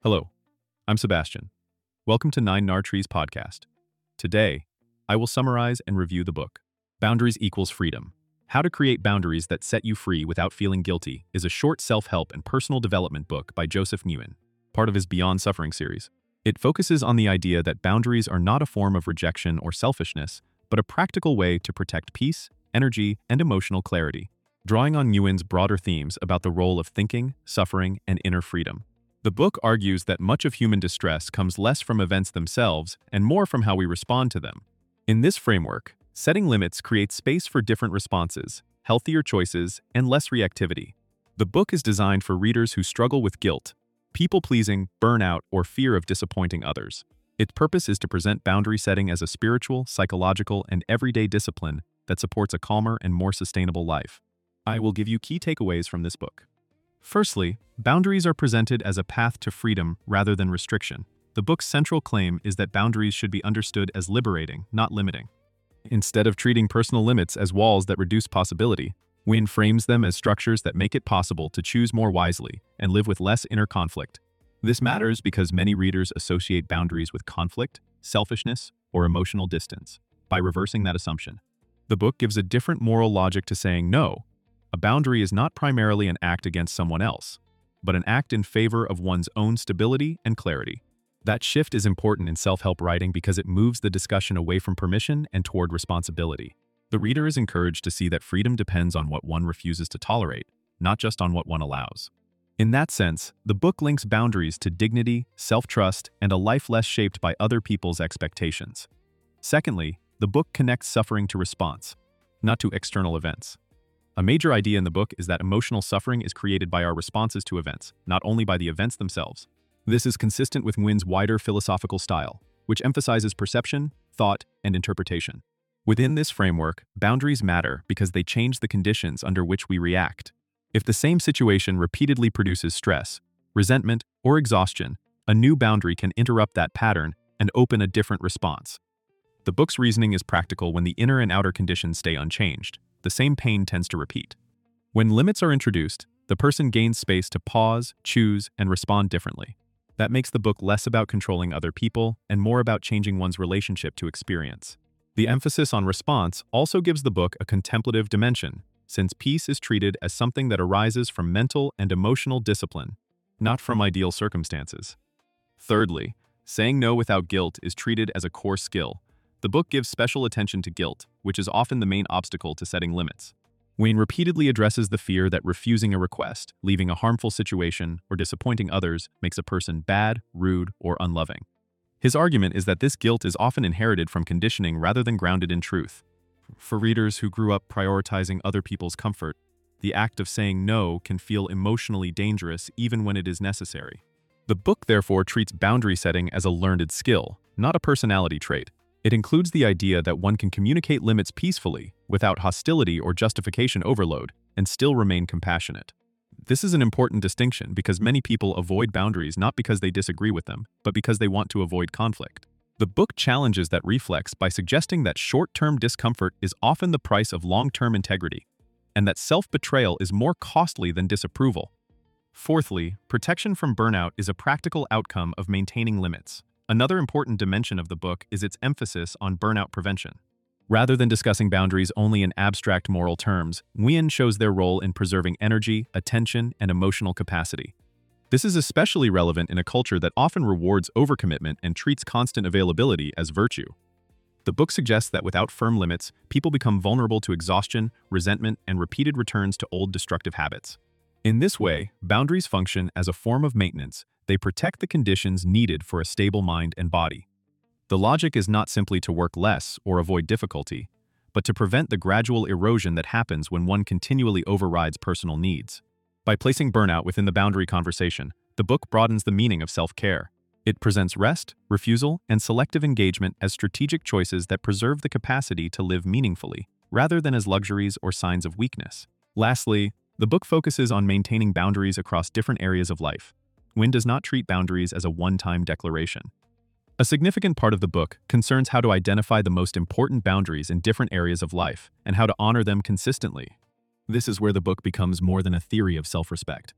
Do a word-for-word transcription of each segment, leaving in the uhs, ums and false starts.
Hello, I'm Sebastian. Welcome to Nine Nar Trees podcast. Today, I will summarize and review the book, Boundaries Equals Freedom. How to Create Boundaries That Set You Free Without Feeling Guilty is a short self-help and personal development book by Joseph Nguyen, part of his Beyond Suffering series. It focuses on the idea that boundaries are not a form of rejection or selfishness, but a practical way to protect peace, energy, and emotional clarity, drawing on Nguyen's broader themes about the role of thinking, suffering, and inner freedom. The book argues that much of human distress comes less from events themselves and more from how we respond to them. In this framework, setting limits creates space for different responses, healthier choices, and less reactivity. The book is designed for readers who struggle with guilt, people-pleasing, burnout, or fear of disappointing others. Its purpose is to present boundary setting as a spiritual, psychological, and everyday discipline that supports a calmer and more sustainable life. I will give you key takeaways from this book. Firstly, boundaries are presented as a path to freedom rather than restriction. The book's central claim is that boundaries should be understood as liberating, not limiting. Instead of treating personal limits as walls that reduce possibility, Nguyen frames them as structures that make it possible to choose more wisely and live with less inner conflict. This matters because many readers associate boundaries with conflict, selfishness, or emotional distance. By reversing that assumption, the book gives a different moral logic to saying no. A boundary is not primarily an act against someone else, but an act in favor of one's own stability and clarity. That shift is important in self-help writing because it moves the discussion away from permission and toward responsibility. The reader is encouraged to see that freedom depends on what one refuses to tolerate, not just on what one allows. In that sense, the book links boundaries to dignity, self-trust, and a life less shaped by other people's expectations. Secondly, the book connects suffering to response, not to external events. A major idea in the book is that emotional suffering is created by our responses to events, not only by the events themselves. This is consistent with Nguyen's wider philosophical style, which emphasizes perception, thought, and interpretation. Within this framework, boundaries matter because they change the conditions under which we react. If the same situation repeatedly produces stress, resentment, or exhaustion, a new boundary can interrupt that pattern and open a different response. The book's reasoning is practical when the inner and outer conditions stay unchanged. The same pain tends to repeat. When limits are introduced, the person gains space to pause, choose, and respond differently. That makes the book less about controlling other people and more about changing one's relationship to experience. The emphasis on response also gives the book a contemplative dimension, since peace is treated as something that arises from mental and emotional discipline, not from ideal circumstances. Thirdly, saying no without guilt is treated as a core skill. The book gives special attention to guilt, which is often the main obstacle to setting limits. Nguyen repeatedly addresses the fear that refusing a request, leaving a harmful situation, or disappointing others makes a person bad, rude, or unloving. His argument is that this guilt is often inherited from conditioning rather than grounded in truth. For readers who grew up prioritizing other people's comfort, the act of saying no can feel emotionally dangerous even when it is necessary. The book therefore treats boundary setting as a learned skill, not a personality trait. It includes the idea that one can communicate limits peacefully, without hostility or justification overload, and still remain compassionate. This is an important distinction because many people avoid boundaries not because they disagree with them, but because they want to avoid conflict. The book challenges that reflex by suggesting that short-term discomfort is often the price of long-term integrity, and that self-betrayal is more costly than disapproval. Fourthly, protection from burnout is a practical outcome of maintaining limits. Another important dimension of the book is its emphasis on burnout prevention. Rather than discussing boundaries only in abstract moral terms, Nguyen shows their role in preserving energy, attention, and emotional capacity. This is especially relevant in a culture that often rewards overcommitment and treats constant availability as virtue. The book suggests that without firm limits, people become vulnerable to exhaustion, resentment, and repeated returns to old destructive habits. In this way, boundaries function as a form of maintenance. They protect the conditions needed for a stable mind and body. The logic is not simply to work less or avoid difficulty, but to prevent the gradual erosion that happens when one continually overrides personal needs. By placing burnout within the boundary conversation, the book broadens the meaning of self-care. It presents rest, refusal, and selective engagement as strategic choices that preserve the capacity to live meaningfully, rather than as luxuries or signs of weakness. Lastly, the book focuses on maintaining boundaries across different areas of life. Nguyen does not treat boundaries as a one-time declaration. A significant part of the book concerns how to identify the most important boundaries in different areas of life and how to honor them consistently. This is where the book becomes more than a theory of self-respect.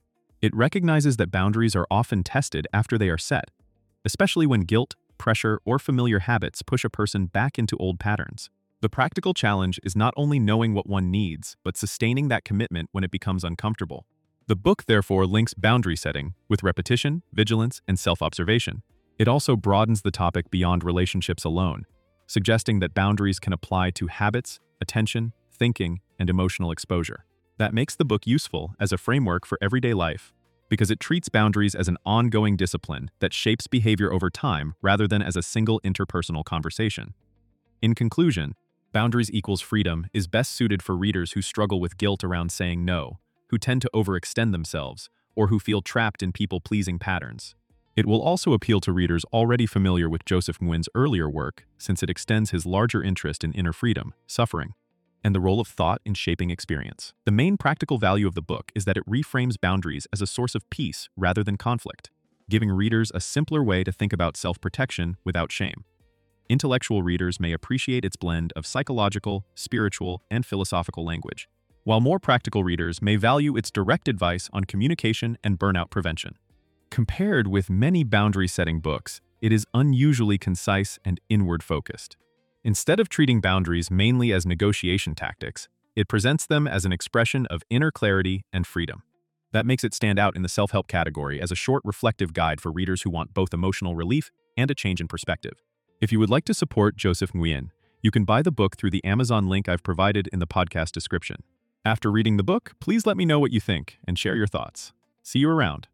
It recognizes that boundaries are often tested after they are set, especially when guilt, pressure, or familiar habits push a person back into old patterns. The practical challenge is not only knowing what one needs, but sustaining that commitment when it becomes uncomfortable. The book therefore links boundary setting with repetition, vigilance, and self-observation. It also broadens the topic beyond relationships alone, suggesting that boundaries can apply to habits, attention, thinking, and emotional exposure. That makes the book useful as a framework for everyday life, because it treats boundaries as an ongoing discipline that shapes behavior over time rather than as a single interpersonal conversation. In conclusion, Boundaries Equals Freedom is best suited for readers who struggle with guilt around saying no, who tend to overextend themselves, or who feel trapped in people-pleasing patterns. It will also appeal to readers already familiar with Joseph Nguyen's earlier work, since it extends his larger interest in inner freedom, suffering, and the role of thought in shaping experience. The main practical value of the book is that it reframes boundaries as a source of peace rather than conflict, giving readers a simpler way to think about self-protection without shame. Intellectual readers may appreciate its blend of psychological, spiritual, and philosophical language, while more practical readers may value its direct advice on communication and burnout prevention. Compared with many boundary-setting books, it is unusually concise and inward-focused. Instead of treating boundaries mainly as negotiation tactics, it presents them as an expression of inner clarity and freedom. That makes it stand out in the self-help category as a short, reflective guide for readers who want both emotional relief and a change in perspective. If you would like to support Joseph Nguyen, you can buy the book through the Amazon link I've provided in the podcast description. After reading the book, please let me know what you think and share your thoughts. See you around.